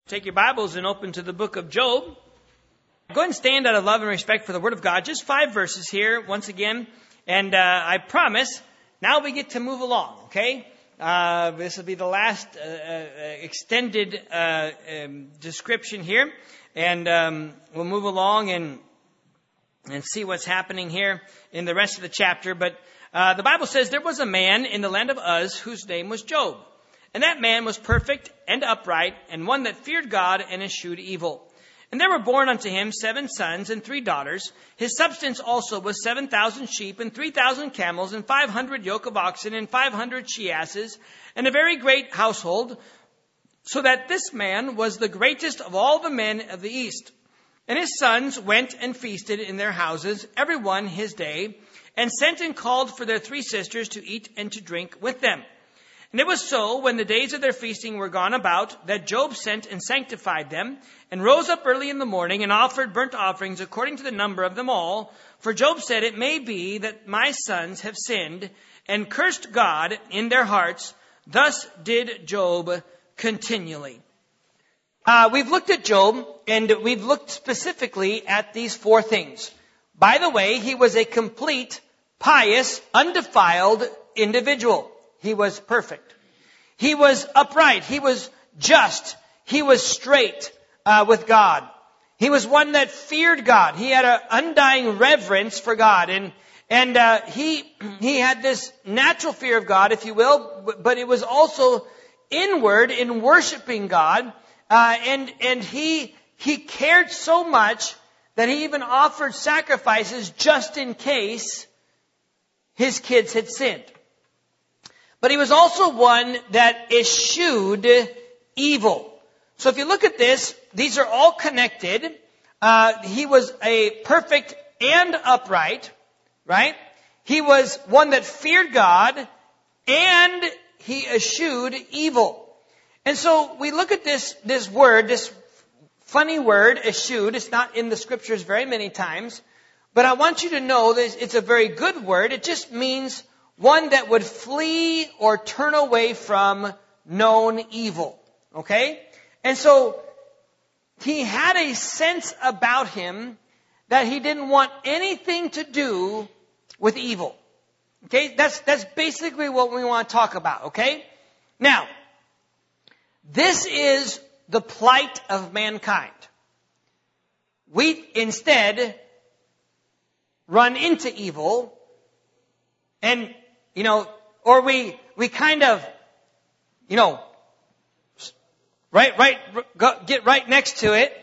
Take your Bibles and open to the book of Job. Go ahead and stand out of love and respect for the Word of God. Just 5 verses here once again. And I promise, now we get to move along, okay? This will be the last extended description here. And we'll move along and see what's happening here in the rest of the chapter. But the Bible says there was a man in the land of Uz whose name was Job. And that man was perfect and upright, and one that feared God and eschewed evil. And there were born unto him 7 sons and 3 daughters. His substance also was 7,000 sheep and 3,000 camels and 500 yoke of oxen and 500 she-asses, and a very great household, so that this man was the greatest of all the men of the east. And his sons went and feasted in their houses, every one his day, and sent and called for their 3 sisters to eat and to drink with them. And it was so, when the days of their feasting were gone about, that Job sent and sanctified them, and rose up early in the morning, and offered burnt offerings according to the number of them all. For Job said, it may be that my sons have sinned, and cursed God in their hearts. Thus did Job continually. We've looked at Job, and we've looked specifically at these 4 things. By the way, he was a complete, pious, undefiled individual. He was perfect. He was upright. He was just. He was straight with God. He was one that feared God. He had an undying reverence for God. And he had this natural fear of God, if you will, but it was also inward in worshiping God. And he cared so much that he even offered sacrifices just in case his kids had sinned. But he was also one that eschewed evil. So if you look at this, these are all connected. He was a perfect and upright, right? He was one that feared God, and he eschewed evil. And so we look at this word, this funny word, eschewed. It's not in the scriptures very many times. But I want you to know that it's a very good word. It just means one that would flee or turn away from known evil. Okay? And so, he had a sense about him that he didn't want anything to do with evil. Okay? That's basically what we want to talk about. Okay? Now, this is the plight of mankind. We instead run into evil and or we kind of, get right next to it,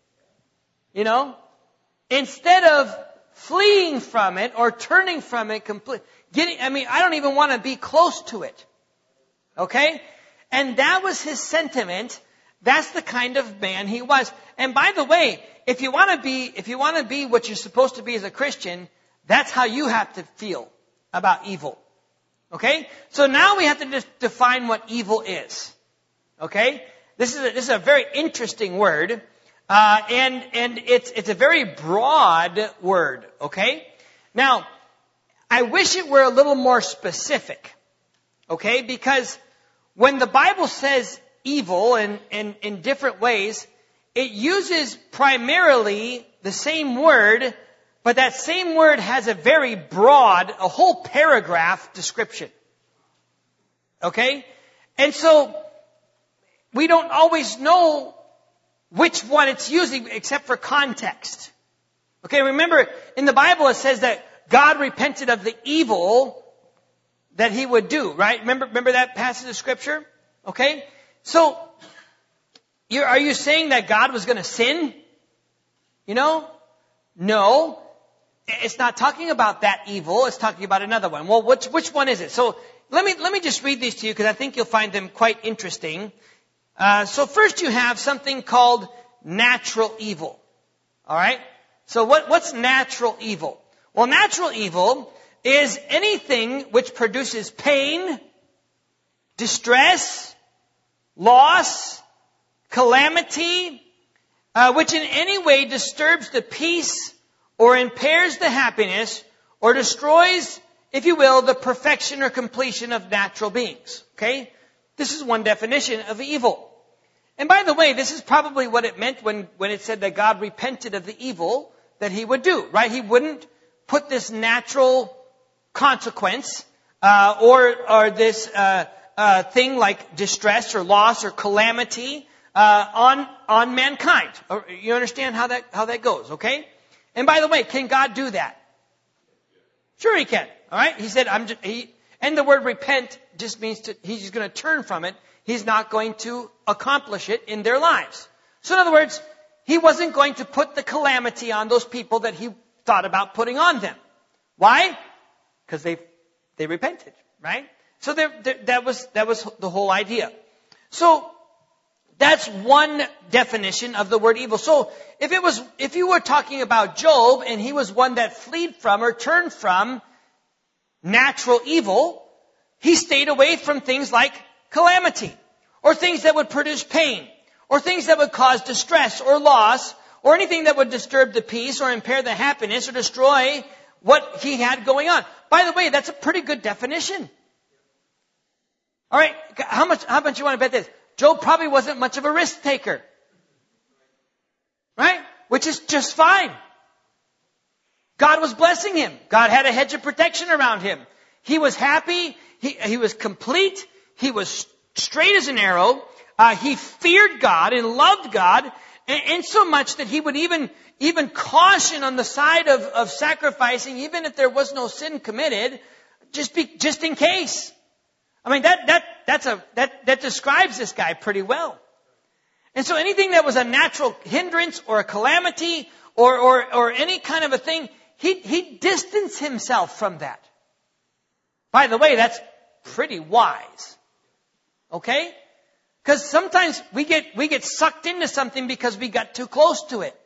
instead of fleeing from it or turning from it completely. I don't even want to be close to it. Okay? And that was his sentiment. That's the kind of man he was. And by the way, if you want to be what you're supposed to be as a Christian, that's how you have to feel about evil. Okay? So now we have to just define what evil is. Okay? This is a very interesting word. And it's a very broad word. Okay? Now, I wish it were a little more specific. Okay? Because when the Bible says evil in different ways, it uses primarily the same word, but that same word has a very broad, a whole paragraph description. Okay? And so, we don't always know which one it's using except for context. Okay, remember, in the Bible it says that God repented of the evil that he would do, right? Remember that passage of scripture? Okay? So, are you saying that God was going to sin? No. It's not talking about that evil. It's talking about another one. Well, which one is it? So let me just read these to you because I think you'll find them quite interesting. So first you have something called natural evil. All right? So what's natural evil? Well, natural evil is anything which produces pain, distress, loss, calamity, which in any way disturbs the peace or impairs the happiness or destroys, if you will, the perfection or completion of natural beings. Okay? This is one definition of evil. And by the way, this is probably what it meant when it said that God repented of the evil that he would do, right? He wouldn't put this natural consequence, or this thing like distress or loss or calamity, on mankind. You understand how that goes, okay? And by the way, can God do that? Sure he can. All right? He said, and the word repent just means he's just going to turn from it. He's not going to accomplish it in their lives. So in other words, he wasn't going to put the calamity on those people that he thought about putting on them. Why? Because they repented, right? So that was the whole idea. So that's one definition of the word evil. So if you were talking about Job and he was one that fled from or turned from natural evil, he stayed away from things like calamity, or things that would produce pain, or things that would cause distress or loss, or anything that would disturb the peace or impair the happiness or destroy what he had going on. By the way, that's a pretty good definition. All right, how much you want to bet this? Job probably wasn't much of a risk taker. Right? Which is just fine. God was blessing him. God had a hedge of protection around him. He was happy. He was complete. He was straight as an arrow. He feared God and loved God, and so much that he would even caution on the side of sacrificing, even if there was no sin committed, just in case. I mean, that describes this guy pretty well. And so anything that was a natural hindrance or a calamity or any kind of a thing, he distanced himself from that. By the way, that's pretty wise. Okay? Because sometimes we get sucked into something because we got too close to it.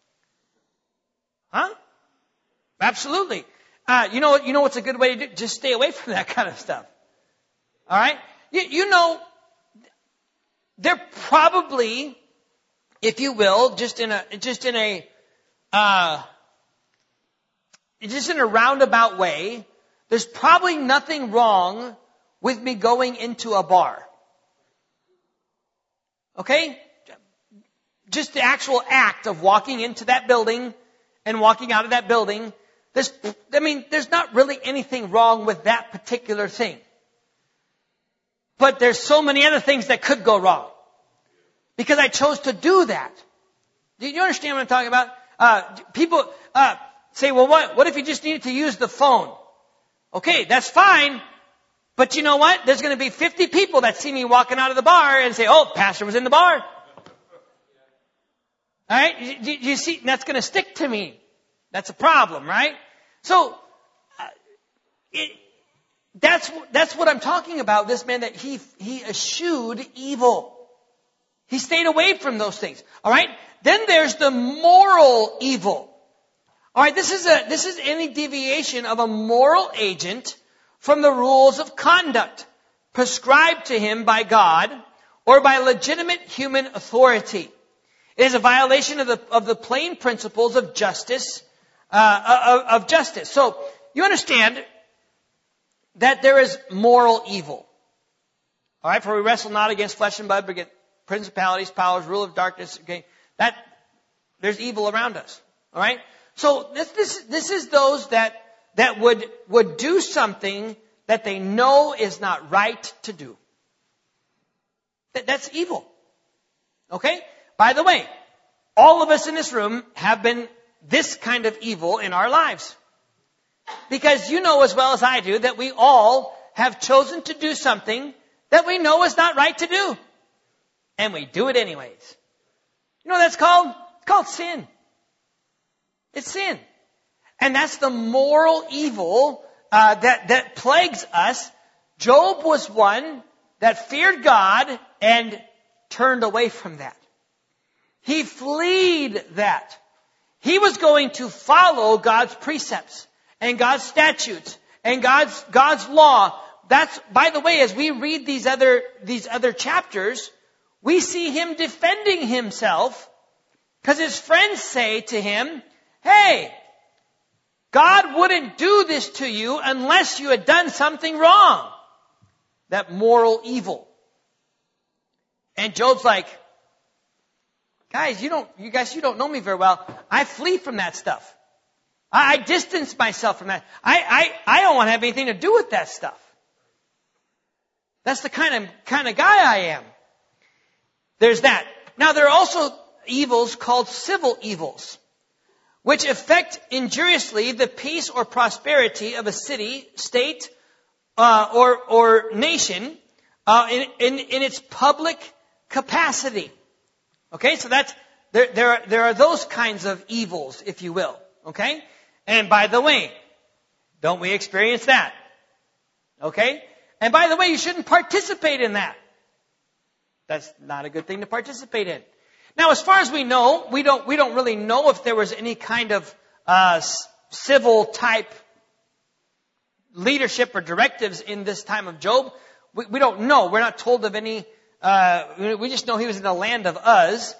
Huh? Absolutely. You know what's a good way to do? Just stay away from that kind of stuff. All right? You know, they're probably, if you will, just in a roundabout way, there's probably nothing wrong with me going into a bar. Okay? Just the actual act of walking into that building and walking out of that building. There's not really anything wrong with that particular thing. But there's so many other things that could go wrong. Because I chose to do that. Do you understand what I'm talking about? People say, well, what if you just needed to use the phone? Okay, that's fine. But you know what? There's going to be 50 people that see me walking out of the bar and say, oh, pastor was in the bar. All right? You see, that's going to stick to me. That's a problem, right? So, that's what I'm talking about. This man that he eschewed evil. He stayed away from those things. All right? Then there's the moral evil. All right, this is any deviation of a moral agent from the rules of conduct prescribed to him by God or by legitimate human authority. It is a violation of the plain principles of justice. So you understand that there is moral evil. All right, for we wrestle not against flesh and blood, but against principalities, powers, rule of darkness. Okay, there's evil around us. All right. So this is those that would do something that they know is not right to do. That's evil. Okay? By the way, all of us in this room have been this kind of evil in our lives. Because you know as well as I do that we all have chosen to do something that we know is not right to do. And we do it anyways. You know what that's called? It's called sin. It's sin. And that's the moral evil that plagues us. Job was one that feared God and turned away from that. He fled that. He was going to follow God's precepts and God's statutes and God's law. That's, by the way, as we read these other chapters, we see him defending himself because his friends say to him, hey, God wouldn't do this to you unless you had done something wrong. That moral evil. And Job's like, Guys, you don't know me very well. I flee from that stuff. I distance myself from that. I don't want to have anything to do with that stuff. That's the kind of guy I am. There's that. Now there are also evils called civil evils, which affect injuriously the peace or prosperity of a city, state, or nation in its public capacity. Okay, so there are those kinds of evils, if you will. Okay, and by the way, don't we experience that? Okay, and by the way, you shouldn't participate in that. That's not a good thing to participate in. Now, as far as we know, we don't really know if there was any kind of civil type leadership or directives in this time of Job. We don't know. We're not told of any. We just know he was in the land of Uz.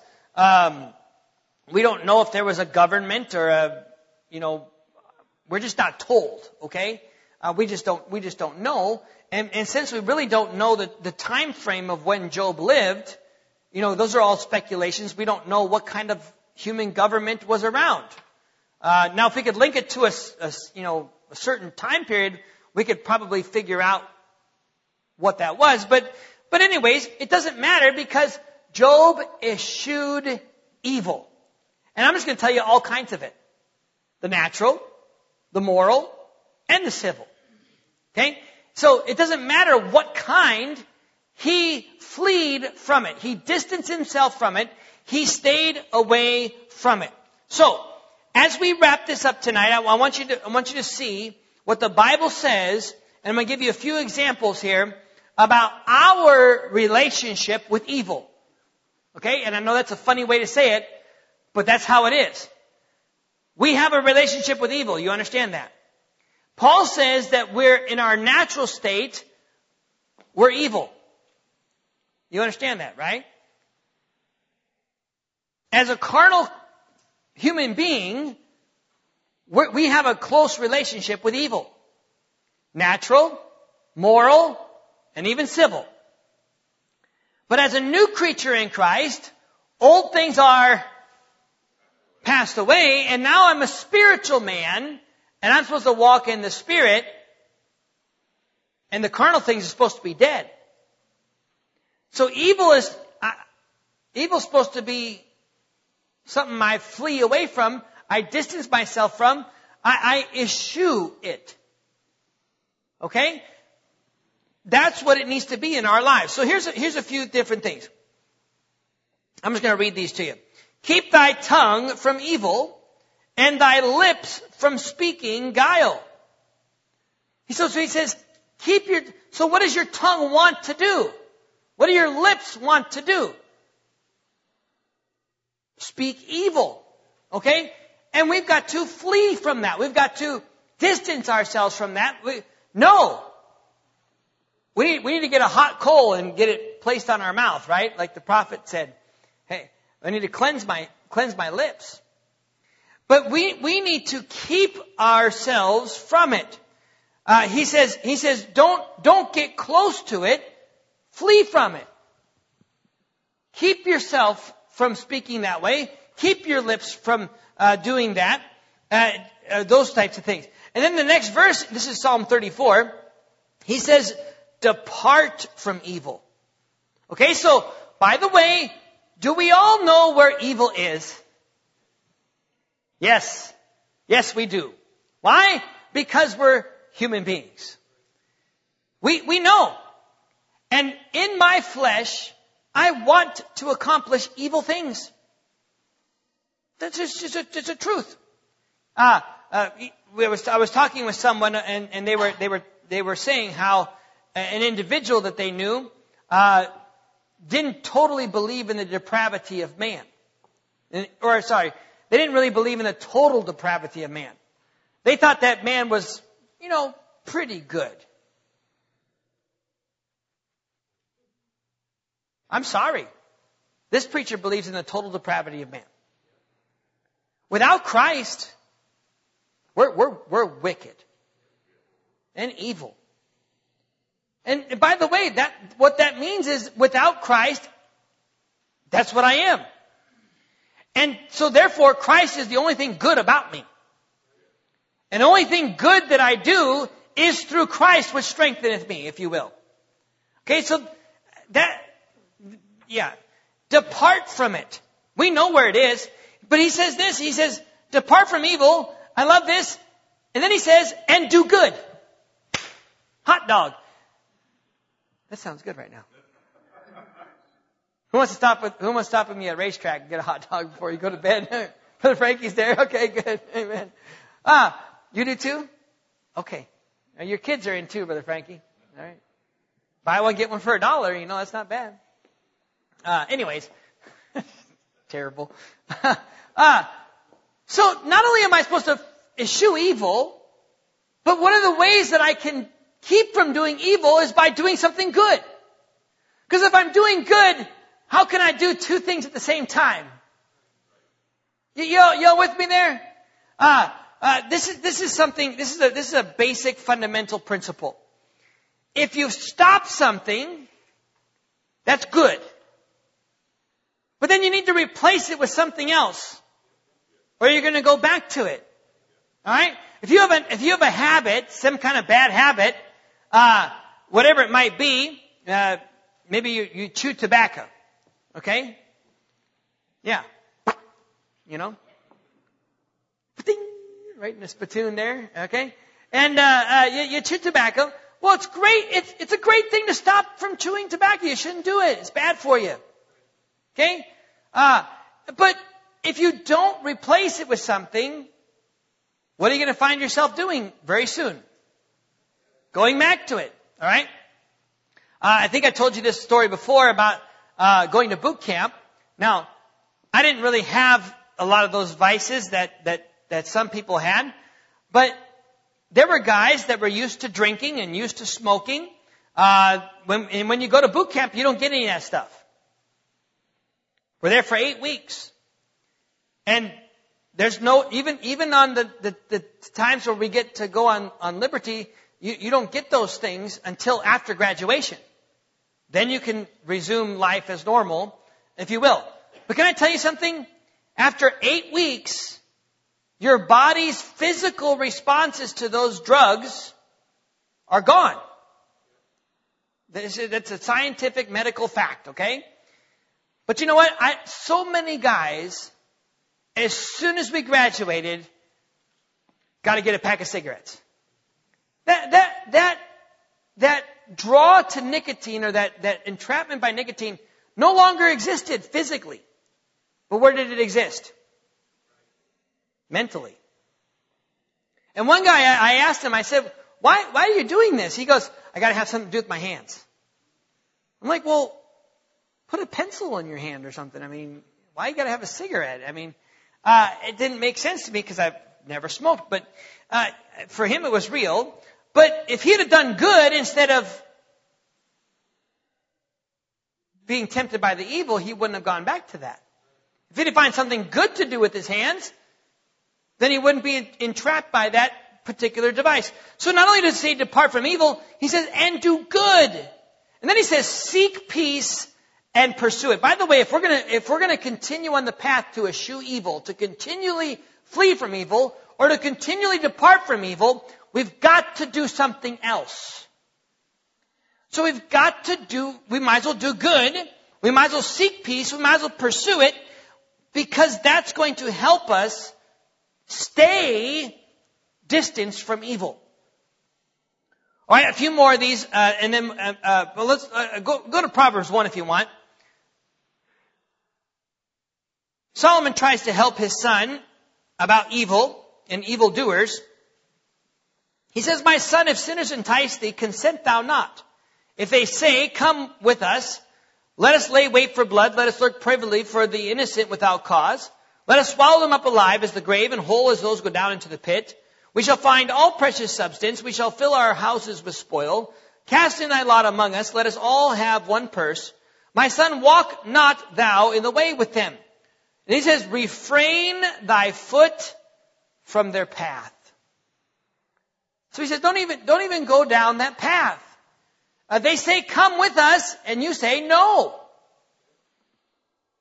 We don't know if there was a government or we're just not told. Okay, we just don't know. And since we really don't know the time frame of when Job lived, those are all speculations. We don't know what kind of human government was around. Now, if we could link it to a certain time period, we could probably figure out what that was. But anyways, it doesn't matter because Job eschewed evil. And I'm just going to tell you all kinds of it. The natural, the moral, and the civil. Okay? So it doesn't matter what kind. He fled from it. He distanced himself from it. He stayed away from it. So, as we wrap this up tonight, I want you to see what the Bible says, and I'm going to give you a few examples here about our relationship with evil. Okay? And I know that's a funny way to say it, but that's how it is. We have a relationship with evil. You understand that? Paul says that we're in our natural state, we're evil. You understand that, right? As a carnal human being, we have a close relationship with evil. Natural, moral, and even civil. But as a new creature in Christ, old things are passed away, and now I'm a spiritual man, and I'm supposed to walk in the Spirit, and the carnal things are supposed to be dead. So evil is supposed to be something I flee away from, I distance myself from, I eschew it. Okay? That's what it needs to be in our lives. So here's a few different things. I'm just going to read these to you. Keep thy tongue from evil, and thy lips from speaking guile. So he says, so what does your tongue want to do? What do your lips want to do? Speak evil. Okay? And we've got to flee from that. We've got to distance ourselves from that. We need to get a hot coal and get it placed on our mouth, right? Like the prophet said, hey, I need to cleanse my lips. But we need to keep ourselves from it. He says, don't get close to it. Flee from it. Keep yourself from speaking that way. Keep your lips from doing that. Those types of things. And then the next verse, this is Psalm 34. He says, depart from evil. Okay, so, by the way, do we all know where evil is? Yes. Yes, we do. Why? Because we're human beings. We know. And in my flesh, I want to accomplish evil things. That's just a truth. I was talking with someone, and they were saying how an individual that they knew didn't totally believe in the depravity of man. They didn't really believe in the total depravity of man. They thought that man was, pretty good. I'm sorry. This preacher believes in the total depravity of man. Without Christ, we're wicked and evil. And by the way, what that means is without Christ, that's what I am. And so therefore, Christ is the only thing good about me. And the only thing good that I do is through Christ, which strengtheneth me, if you will. Okay, so depart from it. We know where it is. But he says this, he says, depart from evil. I love this. And then he says, and do good. Hot dog. That sounds good right now. Who wants to stop with me at a racetrack and get a hot dog before you go to bed? Brother Frankie's there. Okay, good. Amen. You do too? Okay. Now your kids are in too, Brother Frankie. All right. Buy one, get one for $1. That's not bad. Anyways. Terrible. So not only am I supposed to eschew evil, but one of the ways that I can keep from doing evil is by doing something good. Because if I'm doing good, how can I do two things at the same time? Y'all with me there? This is a basic fundamental principle. If you stop something, that's good. But then you need to replace it with something else. Or you're going to go back to it. Alright? If you have a habit, some kind of bad habit, whatever it might be, maybe you chew tobacco. Okay? Yeah. Ding, right in the spittoon there. Okay? And you chew tobacco. Well, it's great. It's a great thing to stop from chewing tobacco. You shouldn't do it. It's bad for you. Okay? But if you don't replace it with something, what are you going to find yourself doing very soon? Going back to it. All right? I think I told you this story before about going to boot camp. Now, I didn't really have a lot of those vices that some people had, but there were guys that were used to drinking and used to smoking. When you go to boot camp, you don't get any of that stuff. We're there for 8 weeks. And there's no, even on the times where we get to go on liberty, you don't get those things until after graduation. Then you can resume life as normal, if you will. But can I tell you something? After 8 weeks, your body's physical responses to those drugs are gone. That's a scientific medical fact, okay? But you know what? So many guys, as soon as we graduated, got to get a pack of cigarettes. That draw to nicotine, or that entrapment by nicotine, no longer existed physically. But where did it exist? Mentally. And one guy, I asked him, I said, why are you doing this? He goes, I got to have something to do with my hands. I'm like, well, put a pencil in your hand or something. I mean, why you got to have a cigarette? I mean, it didn't make sense to me because I've never smoked. But for him, it was real. But if he had done good instead of being tempted by the evil, he wouldn't have gone back to that. If he'd find something good to do with his hands, then he wouldn't be entrapped by that particular device. So not only does he say depart from evil, he says, and do good. And then he says, seek peace and pursue it. By the way, if we're gonna continue on the path to eschew evil, to continually flee from evil, or to continually depart from evil, we've got to do something else. So we might as well do good, we might as well seek peace, we might as well pursue it, because that's going to help us stay distanced from evil. All right, a few more of these, and then let's go to Proverbs 1 if you want. Solomon tries to help his son about evil and evildoers. He says, my son, if sinners entice thee, consent thou not. If they say, come with us, let us lay wait for blood, let us lurk privily for the innocent without cause. Let us swallow them up alive as the grave, and whole as those go down into the pit. We shall find all precious substance. We shall fill our houses with spoil. Cast in thy lot among us. Let us all have one purse. My son, walk not thou in the way with them. And he says, refrain thy foot from their path. So he says, don't even go down that path. They say, come with us, and you say, no.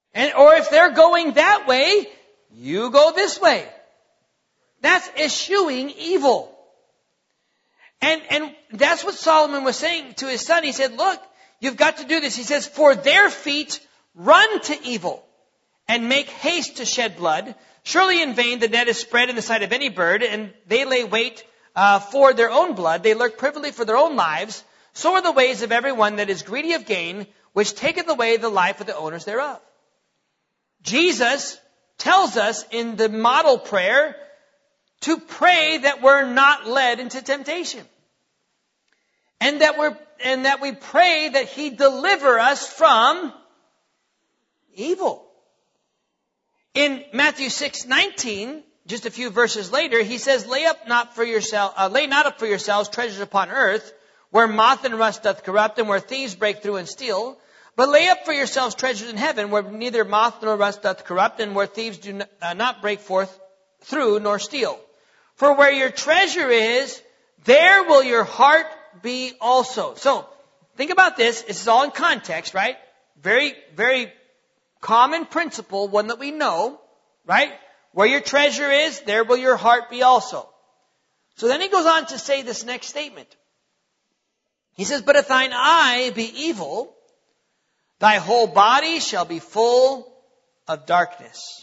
Or if they're going that way, you go this way. That's eschewing evil. And that's what Solomon was saying to his son. He said, look, you've got to do this. He says, for their feet run to evil and make haste to shed blood. Surely in vain the net is spread in the sight of any bird, and they lay wait for their own blood. They lurk privily for their own lives. So are the ways of everyone that is greedy of gain, which taketh away the life of the owners thereof. Jesus tells us in the model prayer to pray that we're not led into temptation. And that we pray that He deliver us from evil. In Matthew 6:19, just a few verses later, He says, lay not up for yourselves treasures upon earth, where moth and rust doth corrupt, and where thieves break through and steal. But lay up for yourselves treasures in heaven, where neither moth nor rust doth corrupt, and where thieves do not break through nor steal. For where your treasure is, there will your heart be also. So, think about this. This is all in context, right? Very, very common principle, one that we know, right? Where your treasure is, there will your heart be also. So then he goes on to say this next statement. He says, but if thine eye be evil, thy whole body shall be full of darkness.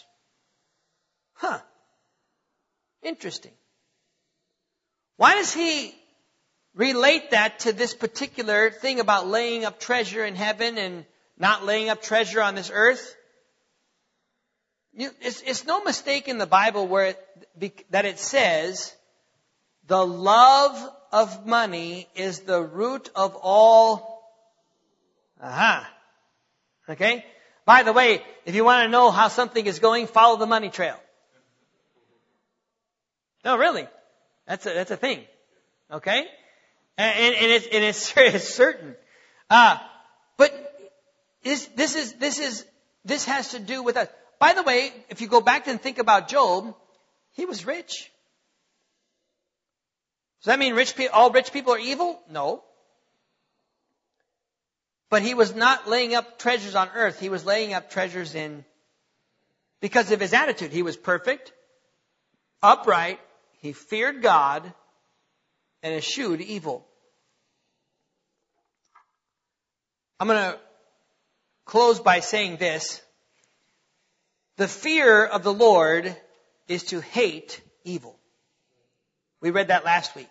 Interesting. Why does he relate that to this particular thing about laying up treasure in heaven and not laying up treasure on this earth? It's no mistake in the Bible that it says, the love of money is the root of all. Okay? By the way, if you want to know how something is going, follow the money trail. No, really. That's a thing. Okay? And it's certain. But this has to do with us. By the way, if you go back and think about Job, he was rich. Does that mean all rich people are evil? No. But he was not laying up treasures on earth. He was laying up treasures because of his attitude. He was perfect, upright, he feared God, and eschewed evil. I'm going to close by saying this. The fear of the Lord is to hate evil. We read that last week.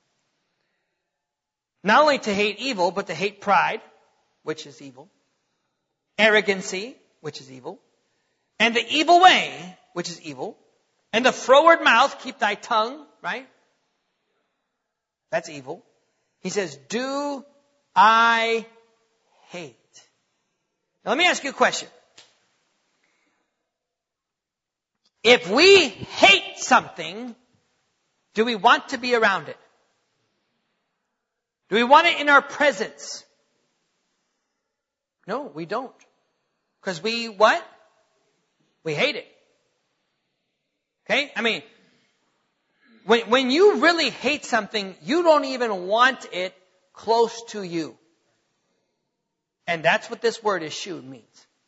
Not only to hate evil, but to hate pride, which is evil. Arrogancy, which is evil. And the evil way, which is evil. And the froward mouth, keep thy tongue, right? That's evil. He says, do I hate? Now let me ask you a question. If we hate something, do we want to be around it? Do we want it in our presence? No, we don't. Because we what? We hate it. Okay? I mean, when you really hate something, you don't even want it close to you. And that's what this word eschew means.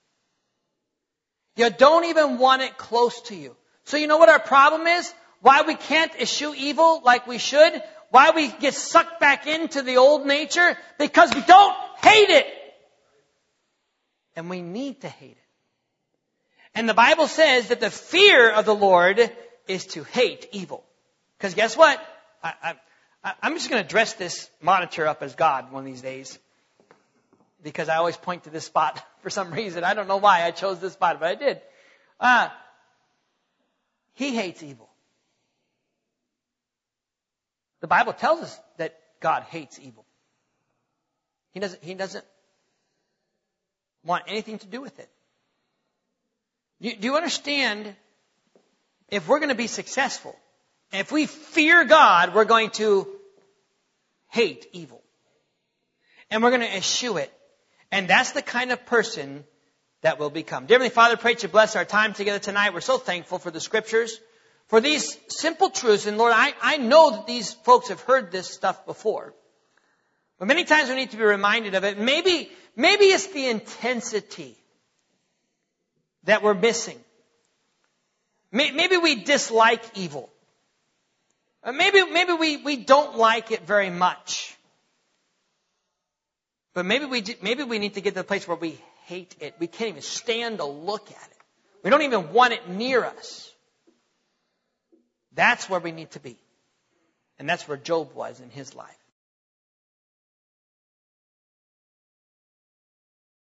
You don't even want it close to you. So you know what our problem is? Why we can't eschew evil like we should? Why we get sucked back into the old nature? Because we don't hate it. And we need to hate it. And the Bible says that the fear of the Lord is to hate evil. Because guess what? I'm just going to dress this monitor up as God one of these days. Because I always point to this spot for some reason. I don't know why I chose this spot, but I did. He hates evil. The Bible tells us that God hates evil. He doesn't want anything to do with it. Do you understand? If we're going to be successful, if we fear God, we're going to hate evil. And we're going to eschew it. And that's the kind of person that we'll become. Dear Heavenly Father, pray to bless our time together tonight. We're so thankful for the Scriptures, for these simple truths. And Lord, I know that these folks have heard this stuff before. But many times we need to be reminded of it. Maybe it's the intensity that we're missing. Maybe we dislike evil. Maybe we don't like it very much. But maybe we need to get to the place where we hate it. We can't even stand to look at it. We don't even want it near us. That's where we need to be. And that's where Job was in his life.